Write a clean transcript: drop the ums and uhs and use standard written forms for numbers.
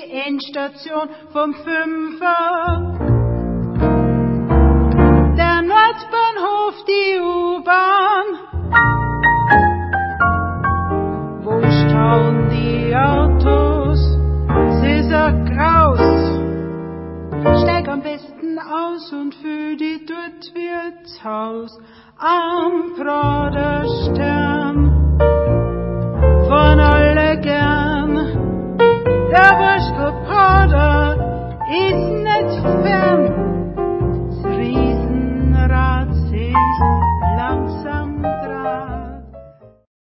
Endstation vom Fünfer. Der Nordbahnhof, die U-Bahn. Wo stauen die Autos? Sie sagt Graus. Steig am besten aus und fühl die dort Wirtshaus am Praderstern. Von alle gern, der Wurstelbrader ist